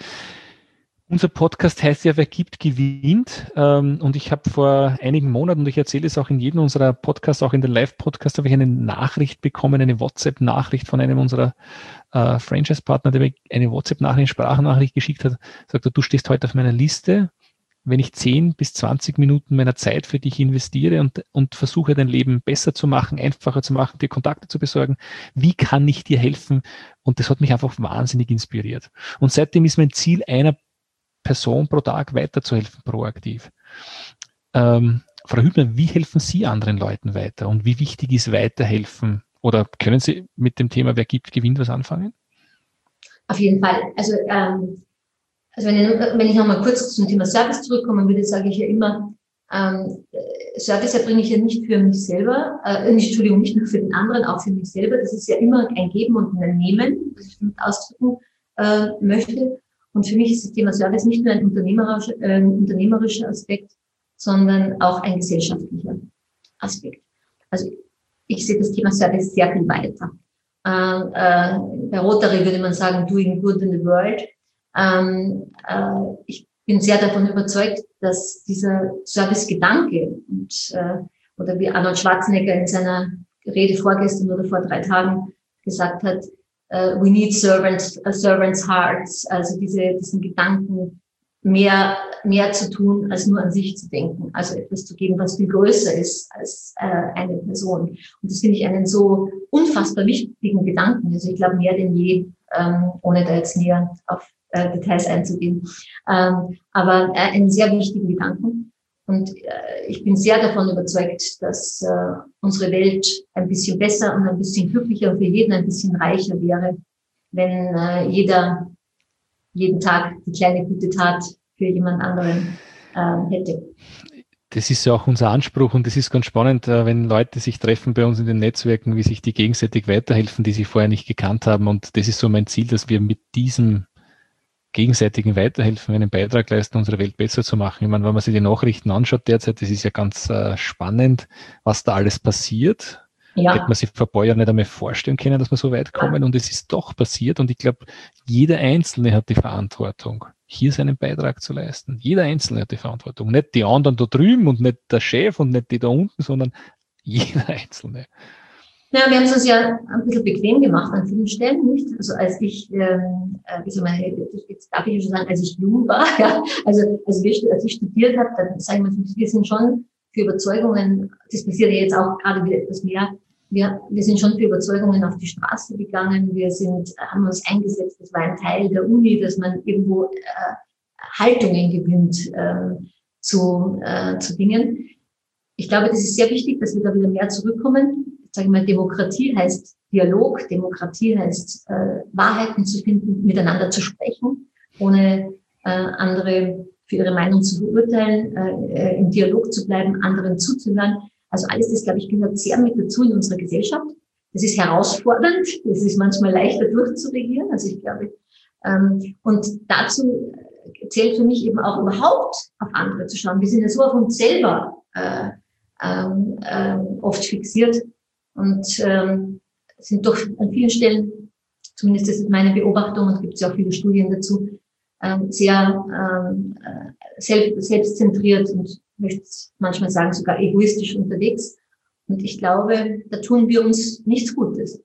Unser Podcast heißt ja, wer gibt, gewinnt. Und ich habe vor einigen Monaten, und ich erzähle es auch in jedem unserer Podcasts, auch in den Live-Podcasts, habe ich eine Nachricht bekommen, eine WhatsApp-Nachricht von einem unserer äh, Franchise-Partner, der mir eine WhatsApp-Nachricht, eine Sprachnachricht geschickt hat, sagt, du stehst heute auf meiner Liste. Wenn ich zehn bis zwanzig Minuten meiner Zeit für dich investiere und, und versuche, dein Leben besser zu machen, einfacher zu machen, dir Kontakte zu besorgen, wie kann ich dir helfen? Und das hat mich einfach wahnsinnig inspiriert. Und seitdem ist mein Ziel, einer Person pro Tag weiterzuhelfen, proaktiv. Ähm, Frau Hübner, wie helfen Sie anderen Leuten weiter? Und wie wichtig ist Weiterhelfen? Oder können Sie mit dem Thema, wer gibt, gewinnt, was anfangen? Auf jeden Fall. Also, ähm, also wenn ich, wenn ich nochmal kurz zum Thema Service zurückkommen würde, sage ich ja immer, ähm, Service erbringe ich ja nicht für mich selber, äh, nicht, Entschuldigung, nicht nur für den anderen, auch für mich selber. Das ist ja immer ein Geben und ein Nehmen, das ich damit ausdrücken äh, möchte. Und für mich ist das Thema Service nicht nur ein unternehmerischer, äh, ein unternehmerischer Aspekt, sondern auch ein gesellschaftlicher Aspekt. Also ich sehe das Thema Service sehr viel weiter. Äh, äh, bei Rotary würde man sagen, doing good in the world. Ähm, äh, ich bin sehr davon überzeugt, dass dieser Service-Gedanke und, äh, oder wie Arnold Schwarzenegger in seiner Rede vorgestern oder vor drei Tagen gesagt hat, Uh, we need servants, uh, servants' hearts, also diese, diesen Gedanken, mehr, mehr zu tun, als nur an sich zu denken, also etwas zu geben, was viel größer ist als äh, eine Person. Und das finde ich einen so unfassbar wichtigen Gedanken, also ich glaube mehr denn je, ähm, ohne da jetzt näher auf äh, Details einzugehen, ähm, aber äh, einen sehr wichtigen Gedanken. Und äh, ich bin sehr davon überzeugt, dass äh, unsere Welt ein bisschen besser und ein bisschen glücklicher und für jeden ein bisschen reicher wäre, wenn äh, jeder jeden Tag die kleine gute Tat für jemand anderen äh, hätte. Das ist ja auch unser Anspruch und das ist ganz spannend, wenn Leute sich treffen bei uns in den Netzwerken, wie sich die gegenseitig weiterhelfen, die sich vorher nicht gekannt haben. Und das ist so mein Ziel, dass wir mit diesem gegenseitigen Weiterhelfen einen Beitrag leisten, unsere Welt besser zu machen. Ich meine, wenn man sich die Nachrichten anschaut derzeit, das ist ja ganz äh, spannend, was da alles passiert. Ja. Hätte man sich vor ein paar Jahren nicht einmal vorstellen können, dass wir so weit kommen. Ja. Und es ist doch passiert. Und ich glaube, jeder Einzelne hat die Verantwortung, hier seinen Beitrag zu leisten. Jeder Einzelne hat die Verantwortung. Nicht die anderen da drüben und nicht der Chef und nicht die da unten, sondern jeder Einzelne. Ja, wir haben es uns ja ein bisschen bequem gemacht an vielen Stellen, nicht? Also als ich, ähm, wie soll man, jetzt darf ich schon sagen, als ich jung war, ja, also als, wir, als ich studiert habe, dann sagen wir, wir sind schon für Überzeugungen, das passiert ja jetzt auch gerade wieder etwas mehr, wir, wir sind schon für Überzeugungen auf die Straße gegangen, wir sind, haben uns eingesetzt, das war ein Teil der Uni, dass man irgendwo äh, Haltungen gewinnt äh, zu, äh, zu Dingen. Ich glaube, das ist sehr wichtig, dass wir da wieder mehr zurückkommen. sage ich mal, Demokratie heißt Dialog, Demokratie heißt äh, Wahrheiten zu finden, miteinander zu sprechen, ohne äh, andere für ihre Meinung zu beurteilen, äh, im Dialog zu bleiben, anderen zuzuhören. Also alles das, glaube ich, gehört sehr mit dazu in unserer Gesellschaft. Das ist herausfordernd, das ist manchmal leichter durchzuregieren, also ich glaube, ähm, und dazu zählt für mich eben auch überhaupt auf andere zu schauen. Wir sind ja so auf uns selber äh, ähm, äh, oft fixiert und ähm, sind doch an vielen Stellen, zumindest das ist meine Beobachtung und gibt es ja auch viele Studien dazu, ähm, sehr ähm, selbst, selbstzentriert und ich möchte manchmal sagen sogar egoistisch unterwegs. Und ich glaube, da tun wir uns nichts Gutes.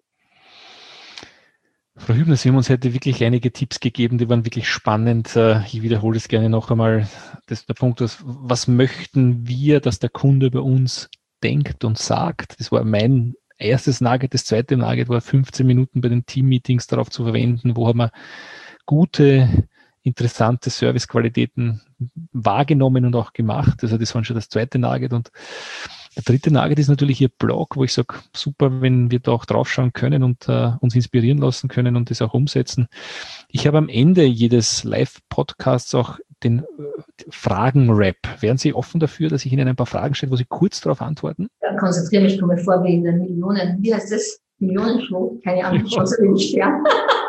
Frau Hübner, Sie haben uns heute wirklich einige Tipps gegeben, die waren wirklich spannend. Ich wiederhole es gerne noch einmal. Das ist der Punkt, was, was möchten wir, dass der Kunde bei uns denkt und sagt? Das war mein erstes Nugget. Das zweite Nugget war fünfzehn Minuten bei den Team-Meetings darauf zu verwenden. Wo haben wir gute, interessante Servicequalitäten wahrgenommen und auch gemacht? Also das war schon das zweite Nugget. Und der dritte Nugget ist natürlich Ihr Blog, wo ich sage, super, wenn wir da auch draufschauen können und uh, uns inspirieren lassen können und das auch umsetzen. Ich habe am Ende jedes Live-Podcasts auch den uh, Fragen-Rap. Wären Sie offen dafür, dass ich Ihnen ein paar Fragen stelle, wo Sie kurz darauf antworten? Ja, konzentriere mich, komme vor wie in den Millionen, wie heißt das? Millionenshow? Keine Ahnung, schon so wenig fern.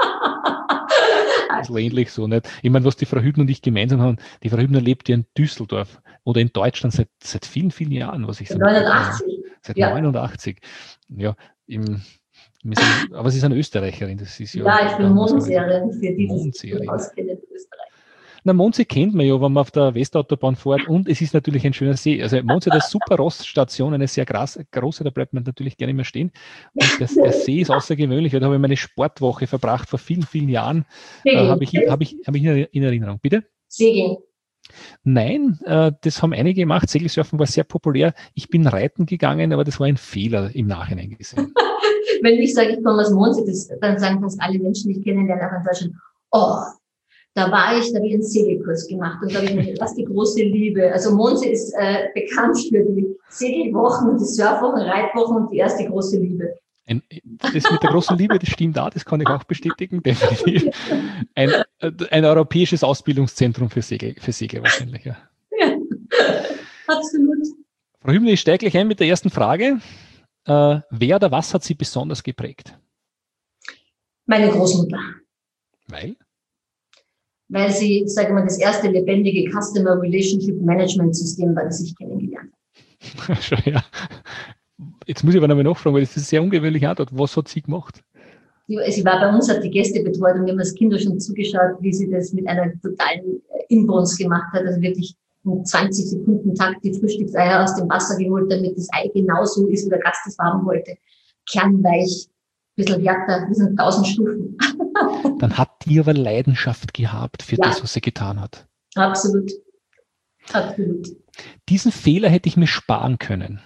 So ähnlich so, nicht? Ich meine, was die Frau Hübner und ich gemeinsam haben, die Frau Hübner lebt ja in Düsseldorf oder in Deutschland seit, seit vielen, vielen Jahren, was ich so neunundachtzig. Seit ja. neunundachtzig. Ja, im, sind, aber Sie sind Österreicherin. Das ist ja, ja, ich bin Mondseherin für die, die sich auskennen in Österreich. Na, Mondsee kennt man ja, wenn man auf der Westautobahn fährt und es ist natürlich ein schöner See. Also Mondsee, das ist eine super Roststation, eine sehr große, da bleibt man natürlich gerne immer stehen. Und der, der See ist außergewöhnlich, weil da habe ich meine Sportwoche verbracht vor vielen, vielen Jahren. Äh, habe ich, hab ich, hab ich in Erinnerung. Bitte? Segeln. Nein, äh, das haben einige gemacht. Segelsurfen war sehr populär. Ich bin reiten gegangen, aber das war ein Fehler im Nachhinein gesehen. Wenn ich sage, ich komme aus Mondsee, das, dann sagen fast alle Menschen, die ich kennenlerne, auch in Deutschland, oh, da war ich, da habe ich einen Segelkurs gemacht und da habe ich meine erste große Liebe. Also Mondsee ist äh, bekannt für die Segelwochen, die Surfwochen, Reitwochen und die erste große Liebe. Ein, das mit der großen Liebe, das stimmt da, das kann ich auch bestätigen, definitiv. Ein, ein europäisches Ausbildungszentrum für Segel, für Segel wahrscheinlich, ja. Ja, absolut. Frau Hübner, ich steige gleich ein mit der ersten Frage. Äh, wer oder was hat Sie besonders geprägt? Meine Großmutter. Weil? Weil sie, ich sage mal, das erste lebendige Customer Relationship Management System war, das ich kennengelernt habe. Schon, ja. Jetzt muss ich aber noch mal nachfragen, weil das ist eine sehr ungewöhnliche Antwort. Was hat sie gemacht? Sie war bei uns, hat die Gäste betreut und wir haben als Kinder schon zugeschaut, wie sie das mit einer totalen Inbrunst gemacht hat. Also wirklich in zwanzig Sekunden Takt die Frühstückseier aus dem Wasser geholt, damit das Ei genauso ist, wie der Gast es haben wollte. Kernweich, ein bisschen härter, wir sind tausend Stufen. Dann hat die aber Leidenschaft gehabt für ja. das, was sie getan hat. Absolut. Absolut. Diesen Fehler hätte ich mir sparen können.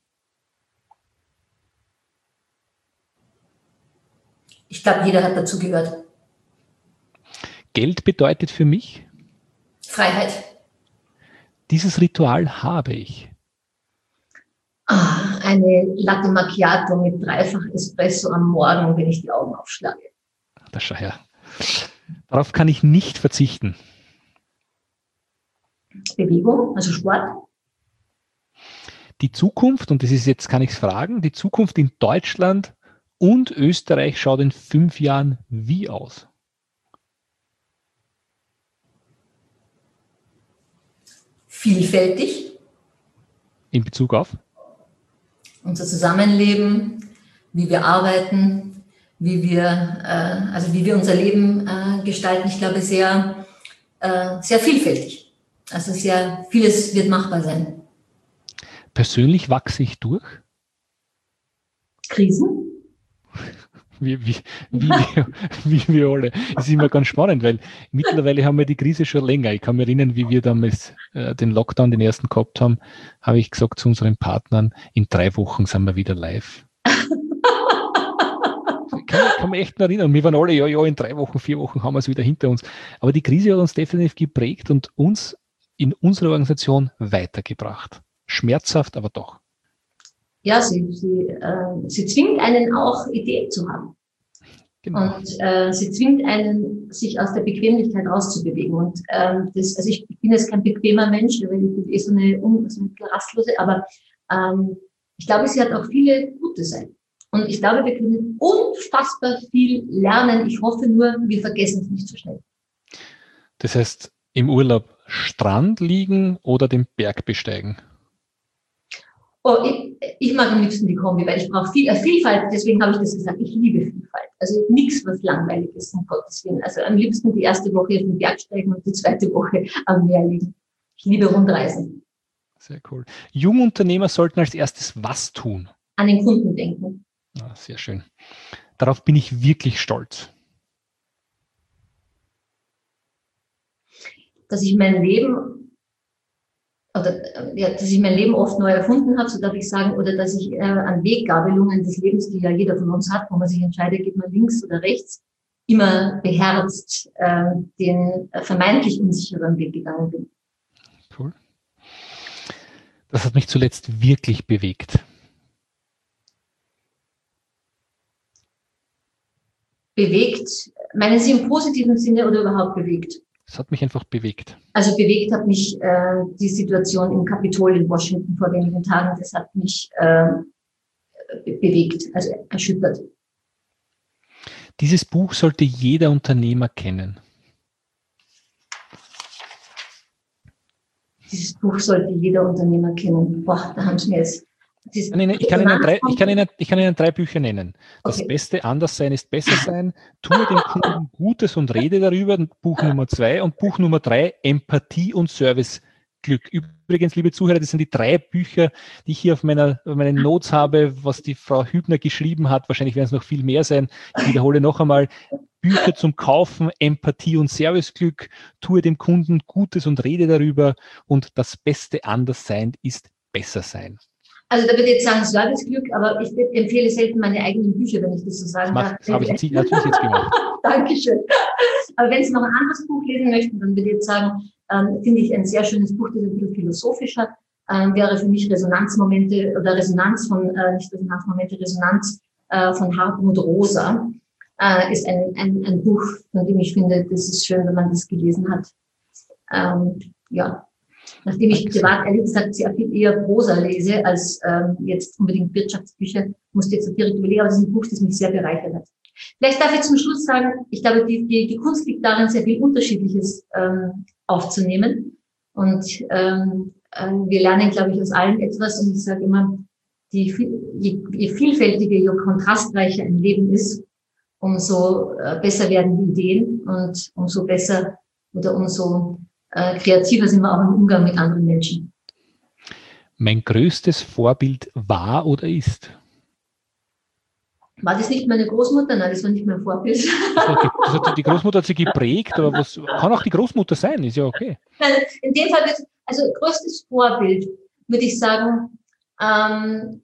Ich glaube, jeder hat dazu gehört. Geld bedeutet für mich? Freiheit. Dieses Ritual habe ich. Ah, eine Latte Macchiato mit dreifach Espresso am Morgen, wenn ich die Augen aufschlage. Das schau her. Darauf kann ich nicht verzichten. Bewegung, also Sport. Die Zukunft, und das ist jetzt, kann ich es fragen, die Zukunft in Deutschland und Österreich schaut in fünf Jahren wie aus? Vielfältig. In Bezug auf? Unser Zusammenleben, wie wir arbeiten, wie wir, äh, also wie wir unser Leben äh, gestalten. Ich glaube, sehr, äh, sehr vielfältig. Also sehr vieles wird machbar sein. Persönlich wachse ich durch? Krisen? Wie, wie, wie, wie wir alle. Das ist immer ganz spannend, weil mittlerweile haben wir die Krise schon länger. Ich kann mich erinnern, wie wir damals äh, den Lockdown, den ersten gehabt haben, habe ich gesagt zu unseren Partnern, in drei Wochen sind wir wieder live. Ich kann, kann mich echt noch erinnern. Wir waren alle, ja, ja, in drei Wochen, vier Wochen haben wir es wieder hinter uns. Aber die Krise hat uns definitiv geprägt und uns in unserer Organisation weitergebracht. Schmerzhaft, aber doch. ja, sie, sie, äh, sie zwingt einen auch, Ideen zu haben. Genau. Und äh, sie zwingt einen, sich aus der Bequemlichkeit rauszubewegen. Und ähm, das, also ich, ich bin jetzt kein bequemer Mensch, weil ich bin eh so eine, so eine rastlose, aber ähm, ich glaube, sie hat auch viele gute Seiten. Und ich glaube, wir können unfassbar viel lernen. Ich hoffe nur, wir vergessen es nicht so schnell. Das heißt, im Urlaub Strand liegen oder den Berg besteigen? Oh, ich, ich mag am liebsten die Kombi, weil ich brauche viel, äh, Vielfalt, deswegen habe ich das gesagt, ich liebe Vielfalt. Also nichts, was langweilig ist, um Gottes Willen. Also am liebsten die erste Woche auf den Berg steigen und die zweite Woche am Meer liegen. Ich liebe Rundreisen. Sehr cool. Jungunternehmer sollten als erstes was tun? An den Kunden denken. Ah, sehr schön. Darauf bin ich wirklich stolz. Dass ich mein Leben oder ja, dass ich mein Leben oft neu erfunden habe, so darf ich sagen, oder dass ich äh, an Weggabelungen des Lebens, die ja jeder von uns hat, wo man sich entscheidet, geht man links oder rechts, immer beherzt äh, den äh, vermeintlich unsicheren Weg gegangen bin. Cool. Das hat mich zuletzt wirklich bewegt. Bewegt, meinen Sie im positiven Sinne oder überhaupt bewegt? Es hat mich einfach bewegt. Also bewegt hat mich äh, die Situation im Kapitol in Washington vor wenigen Tagen. Das hat mich äh, be- bewegt, also erschüttert. Dieses Buch sollte jeder Unternehmer kennen. Dieses Buch sollte jeder Unternehmer kennen. Boah, da haben Sie mir jetzt... Ich kann, Ihnen, ich, kann Ihnen drei, ich, kann Ihnen, ich kann Ihnen drei Bücher nennen. Das Okay. Beste Anderssein ist besser sein, tue dem Kunden Gutes und rede darüber, Buch Nummer zwei, und Buch Nummer drei, Empathie und Serviceglück. Übrigens, liebe Zuhörer, das sind die drei Bücher, die ich hier auf meiner auf meinen Notes habe, was die Frau Hübner geschrieben hat. Wahrscheinlich werden es noch viel mehr sein. Ich wiederhole noch einmal: Bücher zum Kaufen, Empathie und Serviceglück, tue dem Kunden Gutes und rede darüber, und das Beste Anderssein ist besser sein. Also da würde ich jetzt sagen Serviceglück, aber ich empfehle selten meine eigenen Bücher, wenn ich das so sagen darf. Das, das habe ich jetzt, natürlich jetzt gemacht. Dankeschön. Aber wenn Sie noch ein anderes Buch lesen möchten, dann würde ich jetzt sagen, ähm, finde ich ein sehr schönes Buch, das ist ein bisschen philosophischer, ähm, wäre für mich Resonanzmomente oder Resonanz von, äh, nicht Resonanzmomente, Resonanz äh, von Hartmut Rosa, äh, ist ein, ein, ein Buch, von dem ich finde, das ist schön, wenn man das gelesen hat. Ähm, ja. Nachdem ich privat ehrlich gesagt sehr viel eher Prosa lese, als ähm, jetzt unbedingt Wirtschaftsbücher, musste ich jetzt direkt überlegen, aber das ist ein Buch, das mich sehr bereichert hat. Vielleicht darf ich zum Schluss sagen, ich glaube, die, die, die Kunst liegt darin, sehr viel Unterschiedliches ähm, aufzunehmen. Und ähm, äh, wir lernen, glaube ich, aus allem etwas. Und ich sage immer, die, je, je vielfältiger, je kontrastreicher ein Leben ist, umso äh, besser werden die Ideen und umso besser oder umso Äh, kreativer sind wir auch im Umgang mit anderen Menschen. Mein größtes Vorbild war oder ist? War das nicht meine Großmutter? Nein, das war nicht mein Vorbild. Das hat, die Großmutter hat sie geprägt, aber was kann auch die Großmutter sein, ist ja okay. Nein, in dem Fall, wird, also größtes Vorbild, würde ich sagen, ähm,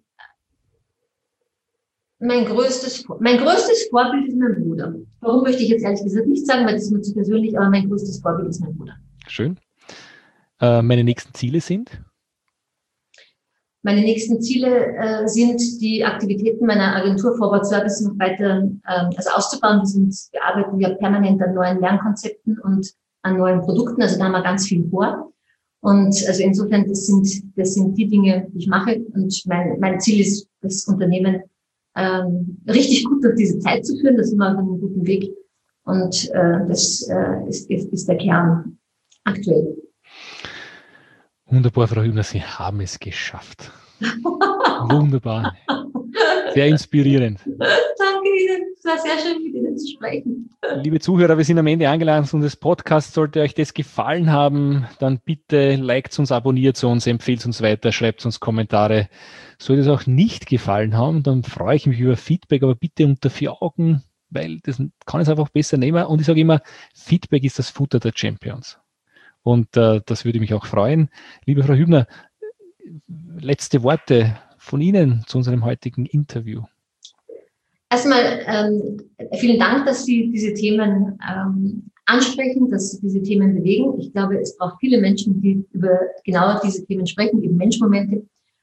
mein größtes, mein größtes Vorbild ist mein Bruder. Warum möchte ich jetzt ehrlich gesagt nicht sagen, weil das ist mir zu persönlich, aber mein größtes Vorbild ist mein Bruder. Schön. Äh, meine nächsten Ziele sind? Meine nächsten Ziele äh, sind, die Aktivitäten meiner Agentur Forward Service noch weiter ähm, also auszubauen. Wir, sind, wir arbeiten ja permanent an neuen Lernkonzepten und an neuen Produkten. Also da haben wir ganz viel vor. Und also insofern, das sind, das sind die Dinge, die ich mache. Und mein, mein Ziel ist, das Unternehmen ähm, richtig gut durch diese Zeit zu führen. Da sind wir auf einem guten Weg. Und äh, das äh, ist, ist, ist der Kern aktuell. Wunderbar, Frau Hübner, Sie haben es geschafft. Wunderbar. Sehr inspirierend. Danke Ihnen. Es war sehr schön, mit Ihnen zu sprechen. Liebe Zuhörer, wir sind am Ende angelangt unseres Podcasts. Sollte euch das gefallen haben, dann bitte liked uns, abonniert uns, empfehlt uns weiter, schreibt uns Kommentare. Sollte es auch nicht gefallen haben, dann freue ich mich über Feedback, aber bitte unter vier Augen, weil das kann es einfach besser nehmen. Und ich sage immer, Feedback ist das Futter der Champions. Und äh, das würde mich auch freuen. Liebe Frau Hübner, letzte Worte von Ihnen zu unserem heutigen Interview. Erstmal ähm, vielen Dank, dass Sie diese Themen ähm, ansprechen, dass Sie diese Themen bewegen. Ich glaube, es braucht viele Menschen, die über genau diese Themen sprechen, eben Menschmomente.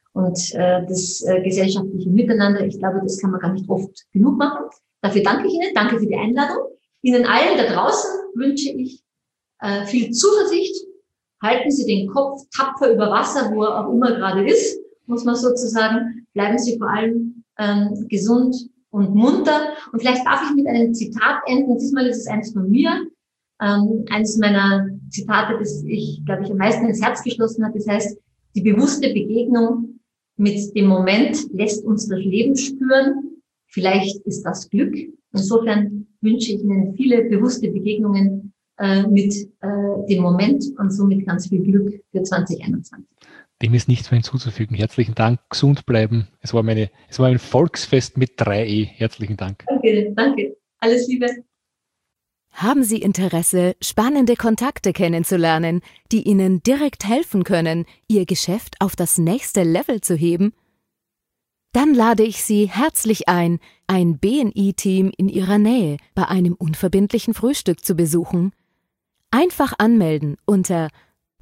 Und äh, das äh, gesellschaftliche Miteinander, ich glaube, das kann man gar nicht oft genug machen. Dafür danke ich Ihnen, danke für die Einladung. Ihnen allen da draußen wünsche ich äh, viel Zuversicht. Halten Sie den Kopf tapfer über Wasser, wo er auch immer gerade ist, muss man sozusagen. Bleiben Sie vor allem ähm, gesund und munter. Und vielleicht darf ich mit einem Zitat enden. Diesmal ist es eins von mir. Ähm, eines meiner Zitate, das ich, glaube ich, am meisten ins Herz geschlossen habe. Das heißt, die bewusste Begegnung mit dem Moment lässt uns das Leben spüren. Vielleicht ist das Glück. Insofern wünsche ich Ihnen viele bewusste Begegnungen äh, mit äh, dem Moment und somit ganz viel Glück für zwanzig einundzwanzig. Dem ist nichts mehr hinzuzufügen. Herzlichen Dank, gesund bleiben. Es war meine, es war ein Volksfest mit drei E. Herzlichen Dank. Danke, danke. Alles Liebe. Haben Sie Interesse, spannende Kontakte kennenzulernen, die Ihnen direkt helfen können, Ihr Geschäft auf das nächste Level zu heben? Dann lade ich Sie herzlich ein, ein B N I-Team in Ihrer Nähe bei einem unverbindlichen Frühstück zu besuchen. Einfach anmelden unter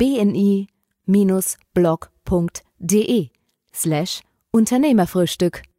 bni-blog.de slash Unternehmerfrühstück.